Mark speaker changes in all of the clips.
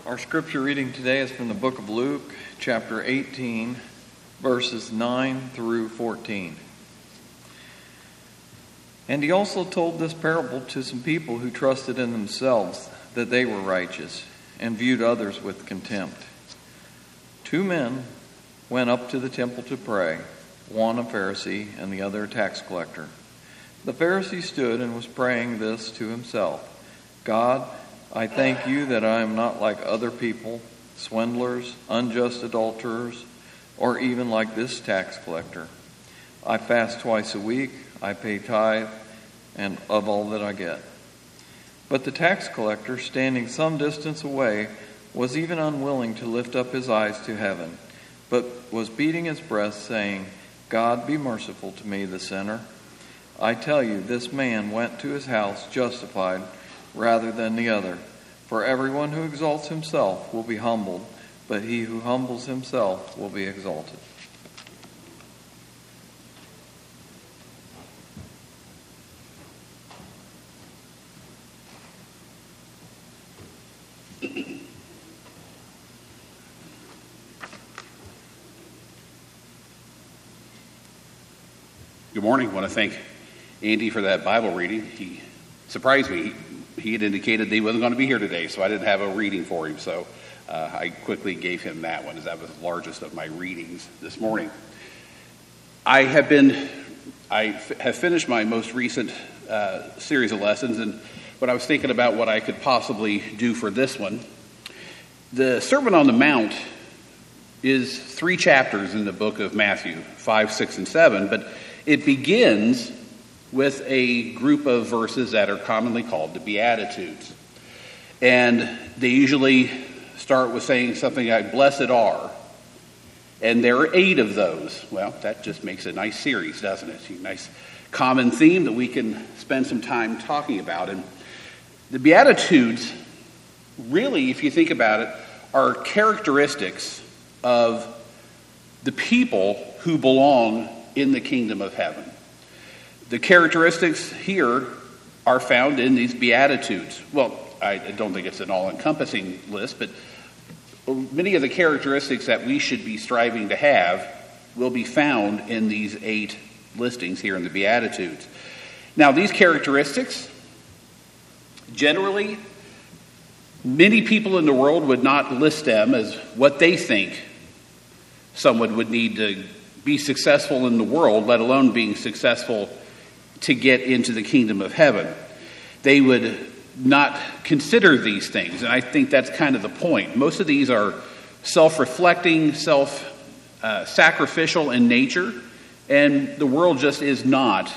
Speaker 1: Our scripture reading today is from the book of Luke, chapter 18, verses 9 through 14. And he also told this parable to some people who trusted in themselves that they were righteous and viewed others with contempt. 2 men went up to the temple to pray, one a Pharisee and the other a tax collector. The Pharisee stood and was praying this to himself: God, I thank you that I am not like other people, swindlers, unjust adulterers, or even like this tax collector. I fast twice a week, I pay tithe, and of all that I get. But the tax collector, standing some distance away, was even unwilling to lift up his eyes to heaven, but was beating his breast, saying, God, be merciful to me, the sinner. I tell you, this man went to his house justified rather than the other. For everyone who exalts himself will be humbled, but he who humbles himself will be exalted.
Speaker 2: Good morning. I want to thank Andy for that Bible reading. He surprised me. He had indicated that he wasn't going to be here today, so I didn't have a reading for him. So I quickly gave him that one, as that was the largest of my readings this morning. I have finished my most recent series of lessons, and when I was thinking about what I could possibly do for this one, the Sermon on the Mount is 3 chapters in the book of Matthew, 5, 6, and 7, but it begins with a group of verses that are commonly called the Beatitudes. And they usually start with saying something like, blessed are. And there are 8 of those. Well, that just makes a nice series, doesn't it? A nice common theme that we can spend some time talking about. And the Beatitudes, really, if you think about it, are characteristics of the people who belong in the kingdom of heaven. The characteristics here are found in these Beatitudes. Well, I don't think it's an all-encompassing list, but many of the characteristics that we should be striving to have will be found in these 8 listings here in the Beatitudes. Now, these characteristics, generally, many people in the world would not list them as what they think someone would need to be successful in the world, let alone being successful to get into the kingdom of heaven. They would not consider these things, and I think that's kind of the point. Most of these are self-reflecting, sacrificial in nature, and the world just is not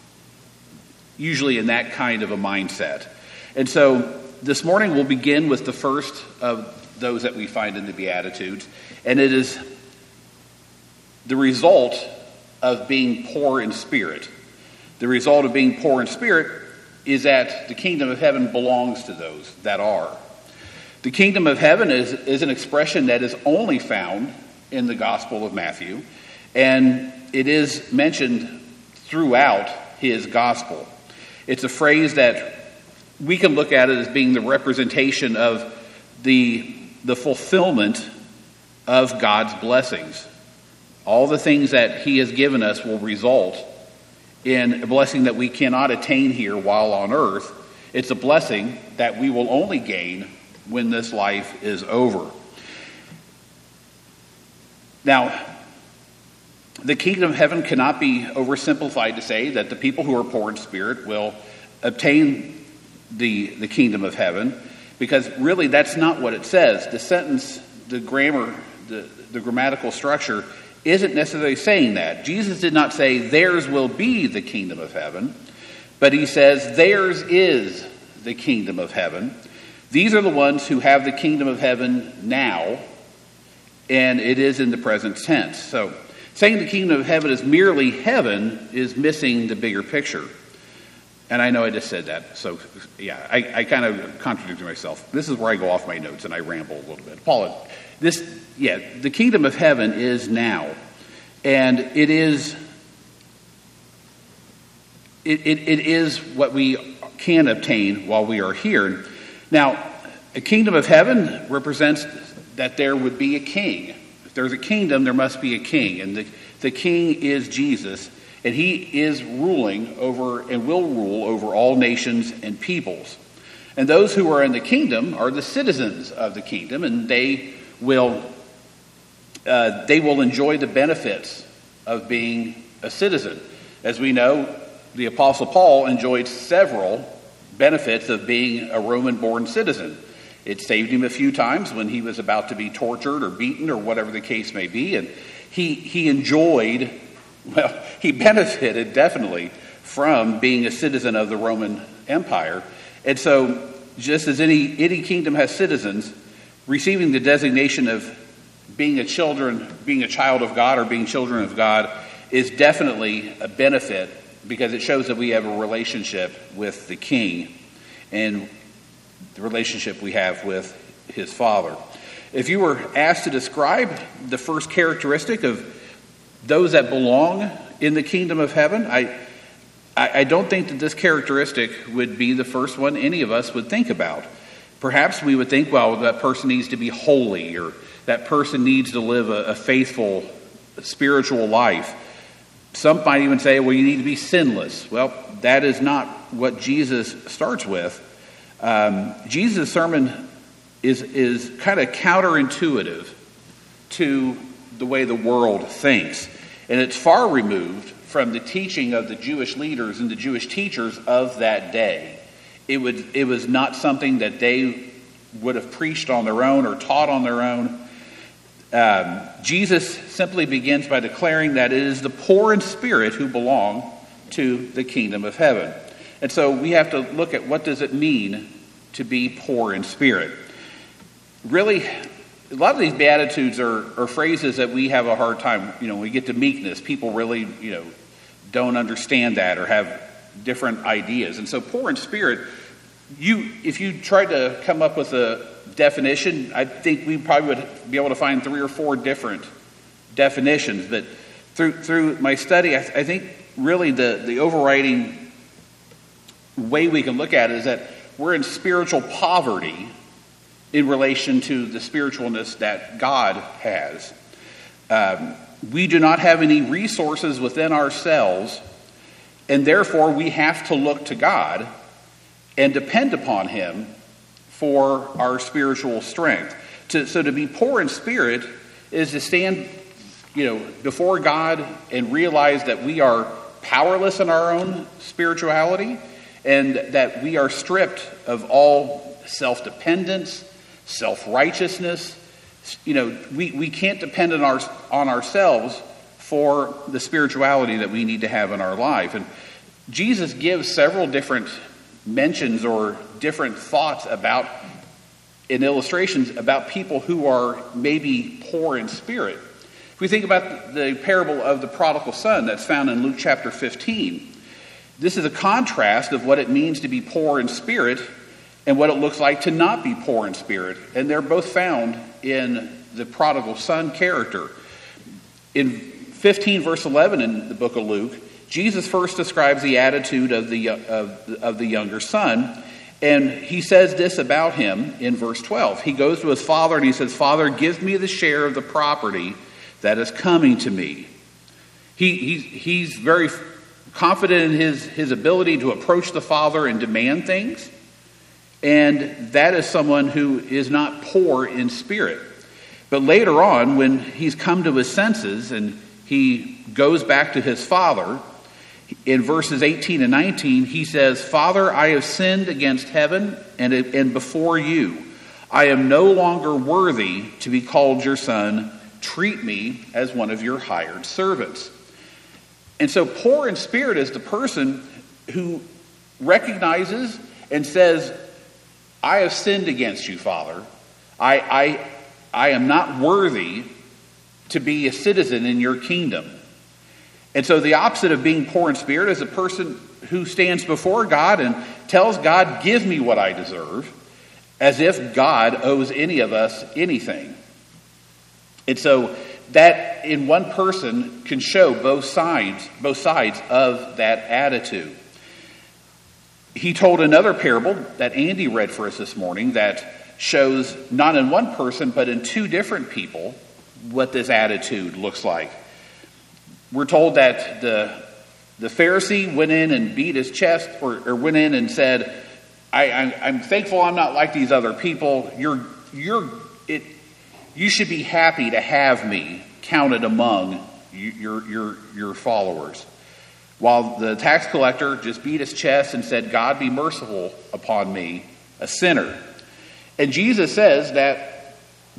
Speaker 2: usually in that kind of a mindset. And so this morning we'll begin with the first of those that we find in the Beatitudes, and it is the result of being poor in spirit. The result of being poor in spirit is that the kingdom of heaven belongs to those that are. The kingdom of heaven is an expression that is only found in the Gospel of Matthew, and it is mentioned throughout his gospel. It's a phrase that we can look at it as being the representation of the fulfillment of God's blessings. All the things that he has given us will result in a blessing that we cannot attain here while on earth. It's a blessing that we will only gain when this life is over. Now, the kingdom of heaven cannot be oversimplified to say that the people who are poor in spirit will obtain the kingdom of heaven, because really that's not what it says. The sentence, the grammar, the grammatical structure isn't necessarily saying that. Jesus did not say theirs will be the kingdom of heaven, but he says theirs is the kingdom of heaven. These are the ones who have the kingdom of heaven now, and it is in the present tense. So saying the kingdom of heaven is merely heaven is missing the bigger picture. And I know I just said that, so yeah, I kind of contradicted myself. This is where I go off my notes and I ramble a little bit. Paul, the kingdom of heaven is now, and it is what we can obtain while we are here. Now, A kingdom of heaven represents that there would be a king. If there's a kingdom, there must be a king. And the king is Jesus. And he is ruling over and will rule over all nations and peoples. And those who are in the kingdom are the citizens of the kingdom, and they will enjoy the benefits of being a citizen. As we know, the Apostle Paul enjoyed several benefits of being a Roman-born citizen. It saved him a few times when he was about to be tortured or beaten or whatever the case may be. And he enjoyed, well, he benefited definitely from being a citizen of the Roman Empire. And so just as any kingdom has citizens, receiving the designation of being a child of God or being children of God is definitely a benefit, because it shows that we have a relationship with the King and the relationship we have with his Father. If you were asked to describe the first characteristic of those that belong in the kingdom of heaven, I don't think that this characteristic would be the first one any of us would think about. Perhaps we would think, well, that person needs to be holy, or that person needs to live a faithful spiritual life. Some might even say, well, you need to be sinless. Well, that is not what Jesus starts with. Jesus' sermon is kind of counterintuitive to the way the world thinks. And it's far removed from the teaching of the Jewish leaders and the Jewish teachers of that day. It was not something that they would have preached on their own or taught on their own. Jesus simply begins by declaring that it is the poor in spirit who belong to the kingdom of heaven. And so we have to look at, what does it mean to be poor in spirit? Really, a lot of these Beatitudes are phrases that we have a hard time, when we get to meekness, people really, don't understand that or have different ideas. And so poor in spirit, if you tried to come up with a definition, I think we probably would be able to find 3 or 4 different definitions. But through my study, I think really the overriding way we can look at it is that we're in spiritual poverty in relation to the spiritualness that God has. We do not have any resources within ourselves, and therefore we have to look to God and depend upon him for our spiritual strength. So to be poor in spirit is to stand, before God and realize that we are powerless in our own spirituality, and that we are stripped of all self-dependence, self-righteousness. We can't depend on ourselves for the spirituality that we need to have in our life. And Jesus gives several different mentions or different thoughts about, in illustrations, about people who are maybe poor in spirit. If we think about the parable of the prodigal son that's found in Luke chapter 15, this is a contrast of what it means to be poor in spirit and what it looks like to not be poor in spirit. And they're both found in the prodigal son character. In 15 verse 11 in the book of Luke, Jesus first describes the attitude of the younger son, and he says this about him in verse 12. He goes to his father and he says, "Father, give me the share of the property that is coming to me." He's very confident in his ability to approach the father and demand things. And that is someone who is not poor in spirit. But later on, when he's come to his senses and he goes back to his father, in verses 18 and 19, he says, "Father, I have sinned against heaven and before you. I am no longer worthy to be called your son. Treat me as one of your hired servants." And so poor in spirit is the person who recognizes and says, "I have sinned against you, Father. I am not worthy to be a citizen in your kingdom." And so the opposite of being poor in spirit is a person who stands before God and tells God, "Give me what I deserve," as if God owes any of us anything. And so that in one person can show both sides of that attitude. He told another parable that Andy read for us this morning that shows not in one person, but in two different people, what this attitude looks like. We're told that the Pharisee went in and beat his chest, or went in and said, I'm thankful I'm not like these other people. You should be happy to have me counted among your followers. While the tax collector just beat his chest and said, God be merciful upon me, a sinner. And Jesus says that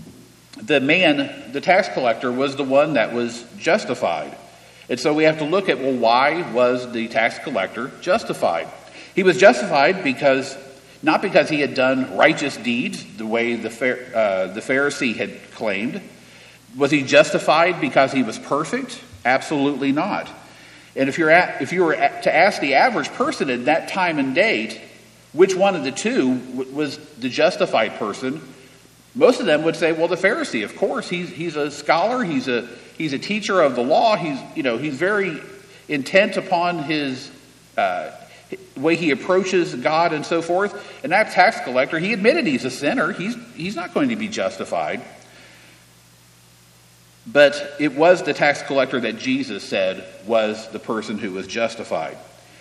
Speaker 2: the tax collector, was the one that was justified. And so we have to look at, well, why was the tax collector justified? He was justified not because he had done righteous deeds the way the Pharisee had claimed. Was he justified because he was perfect? Absolutely not. And if you were to ask the average person at that time and date, which one of the two was the justified person, most of them would say, well, the Pharisee, of course. He's a scholar. He's a teacher of the law. He's very intent upon his way he approaches God and so forth. And that tax collector, he admitted he's a sinner. He's not going to be justified. But it was the tax collector that Jesus said was the person who was justified.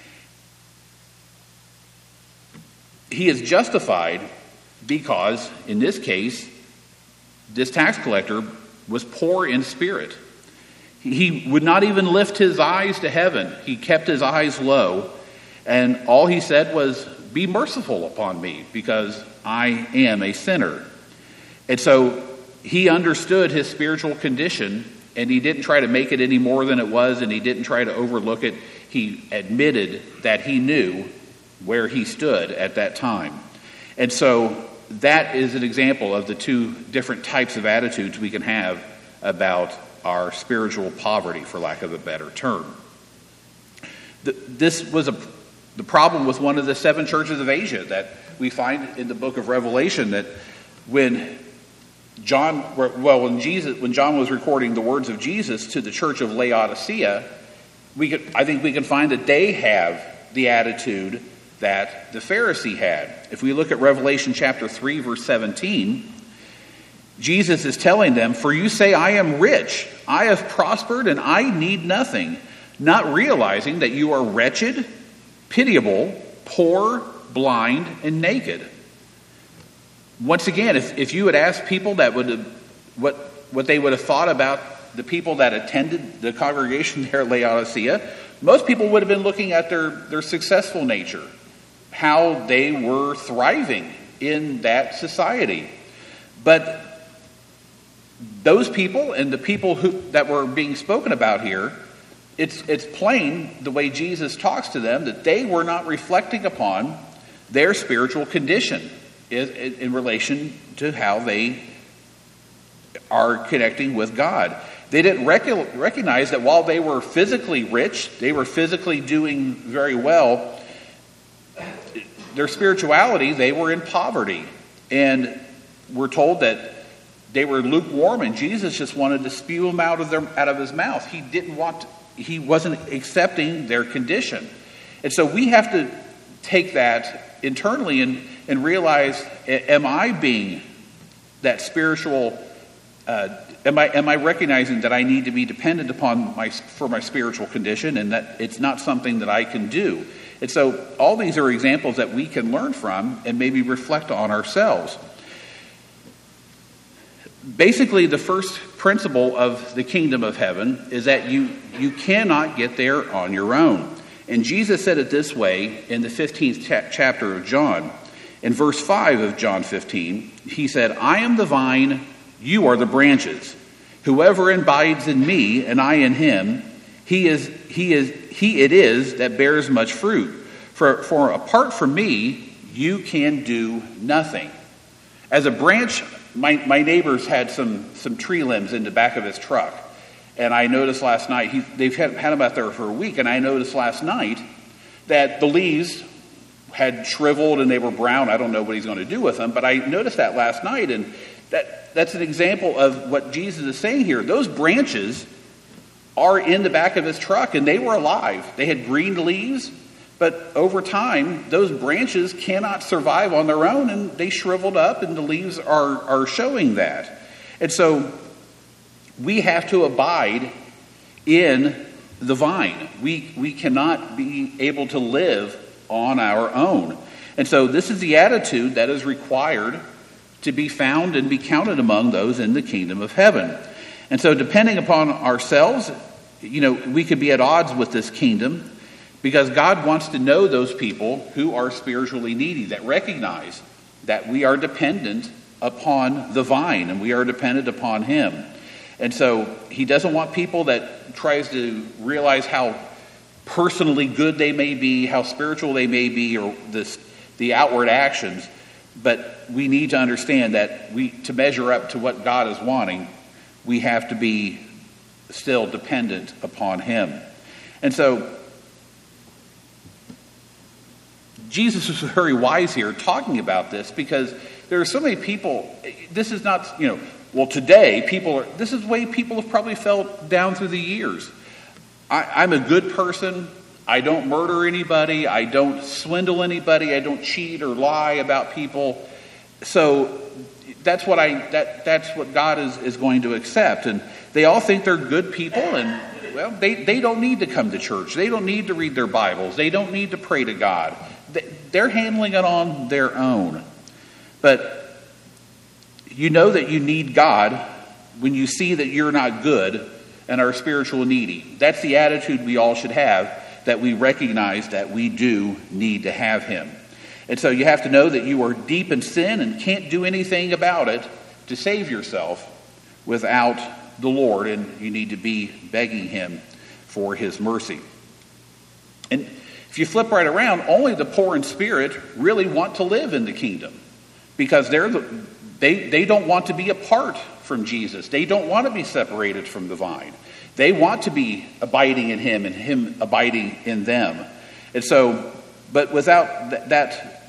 Speaker 2: He is justified because, in this case, this tax collector was poor in spirit. He would not even lift his eyes to heaven. He kept his eyes low, and all he said was, be merciful upon me, because I am a sinner. And so he understood his spiritual condition, and he didn't try to make it any more than it was, and he didn't try to overlook it. He admitted that he knew where he stood at that time. And so that is an example of the two different types of attitudes we can have about our spiritual poverty, for lack of a better term. This was the problem with one of the 7 churches of Asia that we find in the book of Revelation, that when John was recording the words of Jesus to the church of Laodicea, I think we can find that they have the attitude that the Pharisee had. If we look at Revelation chapter 3, verse 17, Jesus is telling them, for you say, I am rich, I have prospered, and I need nothing, not realizing that you are wretched, pitiable, poor, blind, and naked. Once again, if you had asked people that what they would have thought about the people that attended the congregation there at Laodicea, most people would have been looking at their successful nature, how they were thriving in that society. But those people and the people that were being spoken about here, it's plain the way Jesus talks to them that they were not reflecting upon their spiritual condition in relation to how they are connecting with God. They didn't recognize that while they were physically rich, they were physically doing very well, their spirituality, they were in poverty. And we're told that they were lukewarm, and Jesus just wanted to spew them out of his mouth. He wasn't accepting their condition. And so we have to take that internally and realize, am I being that spiritual, am I recognizing that I need to be dependent upon for my spiritual condition, and that it's not something that I can do? And so all these are examples that we can learn from and maybe reflect on ourselves. Basically, the first principle of the kingdom of heaven is that you cannot get there on your own. And Jesus said it this way in the 15th chapter of John. In verse 5 of John 15, he said, I am the vine, you are the branches. Whoever abides in me and I in him, he it is that bears much fruit. For apart from me, you can do nothing. As a branch, my neighbors had some tree limbs in the back of his truck. And I noticed last night, they've had them out there for a week, and I noticed last night that the leaves had shriveled and they were brown. I don't know what he's going to do with them, but I noticed that last night, and that's an example of what Jesus is saying here. Those branches are in the back of his truck, and they were alive. They had green leaves. But over time, those branches cannot survive on their own, and they shriveled up, and the leaves are showing that. And so we have to abide in the vine. We cannot be able to live on our own. And so this is the attitude that is required to be found and be counted among those in the kingdom of heaven. And so depending upon ourselves, we could be at odds with this kingdom, because God wants to know those people who are spiritually needy, that recognize that we are dependent upon the vine and we are dependent upon him. And so he doesn't want people that tries to realize how personally good they may be, how spiritual they may be, or the outward actions. But we need to understand that to measure up to what God is wanting, we have to be still dependent upon him. And so Jesus was very wise here talking about this, because there are so many people, this is not, today this is the way people have probably felt down through the years. I'm a good person. I don't murder anybody. I don't swindle anybody. I don't cheat or lie about people. So that's what God is going to accept. And they all think they're good people, and well, they don't need to come to church. They don't need to read their Bibles. They don't need to pray to God. They're handling it on their own. But you know that you need God when you see that you're not good and are spiritual needy. That's the attitude we all should have, that we recognize that we do need to have him. And so you have to know that you are deep in sin and can't do anything about it to save yourself without the Lord, and you need to be begging him for his mercy. And if you flip right around, only the poor in spirit really want to live in the kingdom, because they don't want to be apart from Jesus. They don't want to be separated from the vine. They want to be abiding in him and him abiding in them. And so, but without that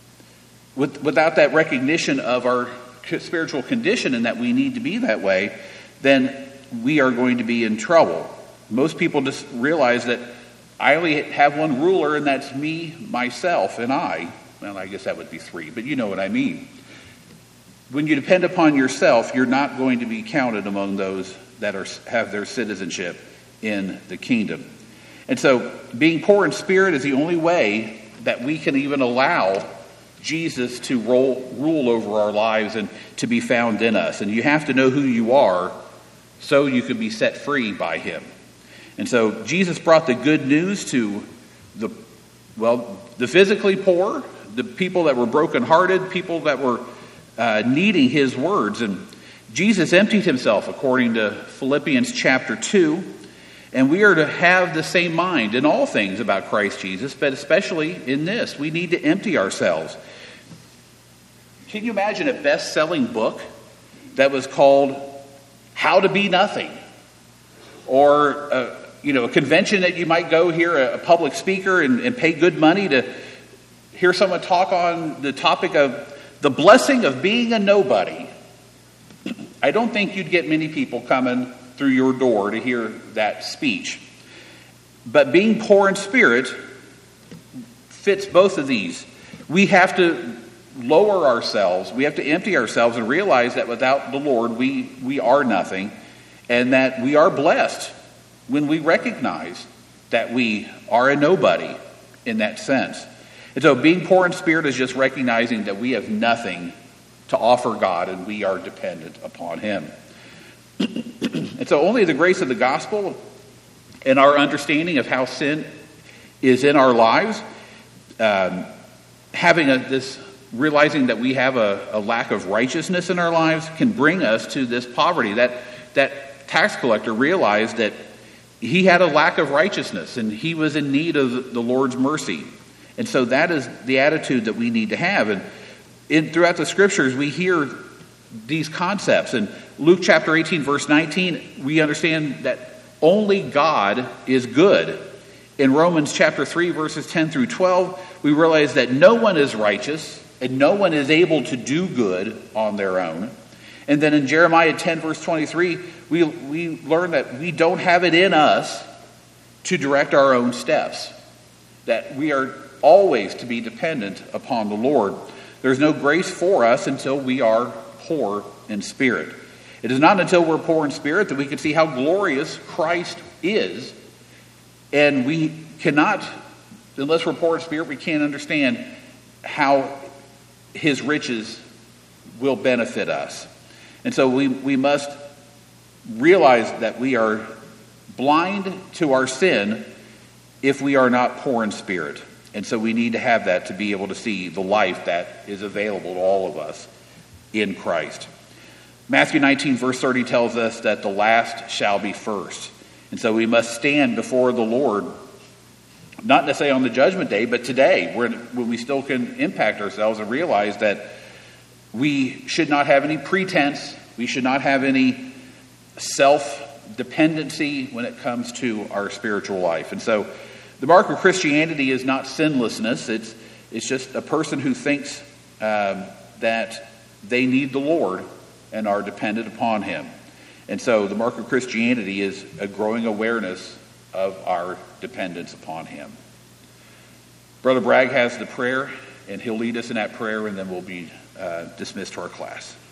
Speaker 2: recognition of our spiritual condition and that we need to be that way, then we are going to be in trouble. Most people just realize that I only have one ruler, and that's me, myself, and I. Well, I guess that would be three, but you know what I mean. When you depend upon yourself, you're not going to be counted among those that have their citizenship in the kingdom. And so being poor in spirit is the only way that we can even allow Jesus to rule over our lives and to be found in us. And you have to know who you are so you can be set free by him. And so Jesus brought the good news to the physically poor, the people that were brokenhearted, people that were needing his words. And Jesus emptied himself, according to Philippians chapter 2. And we are to have the same mind in all things about Christ Jesus, but especially in this. We need to empty ourselves. Can you imagine a best-selling book that was called How to Be Nothing? Or a convention that you might go hear a public speaker and pay good money to hear someone talk on the topic of the blessing of being a nobody. I don't think you'd get many people coming through your door to hear that speech. But being poor in spirit fits both of these. We have to lower ourselves. We have to empty ourselves and realize that without the Lord, we are nothing, and that we are blessed when we recognize that we are a nobody in that sense. And so being poor in spirit is just recognizing that we have nothing to offer God, and we are dependent upon him. And so only the grace of the gospel and our understanding of how sin is in our lives, realizing that we have a lack of righteousness in our lives, can bring us to this poverty. That tax collector realized that he had a lack of righteousness and he was in need of the Lord's mercy. And so that is the attitude that we need to have. And throughout the scriptures, we hear these concepts. In Luke chapter 18, verse 19, we understand that only God is good. In Romans chapter 3, verses 10 through 12, we realize that no one is righteous and no one is able to do good on their own. And then in Jeremiah 10, verse 23, we learn that we don't have it in us to direct our own steps. that we are always to be dependent upon the Lord. There's no grace for us until we are poor in spirit. It is not until we're poor in spirit that we can see how glorious Christ is. And we cannot, unless we're poor in spirit, we can't understand how his riches will benefit us. And so we must realize that we are blind to our sin if we are not poor in spirit. And so we need to have that to be able to see the life that is available to all of us in Christ. Matthew 19 verse 30 tells us that the last shall be first. And so we must stand before the Lord, not necessarily on the judgment day, but today, when we still can impact ourselves and realize that we should not have any pretense, we should not have any self-dependency when it comes to our spiritual life. And so the mark of Christianity is not sinlessness. It's just a person who thinks that they need the Lord and are dependent upon him. And so the mark of Christianity is a growing awareness of our dependence upon him. Brother Bragg has the prayer, and he'll lead us in that prayer, and then we'll be dismissed to our class.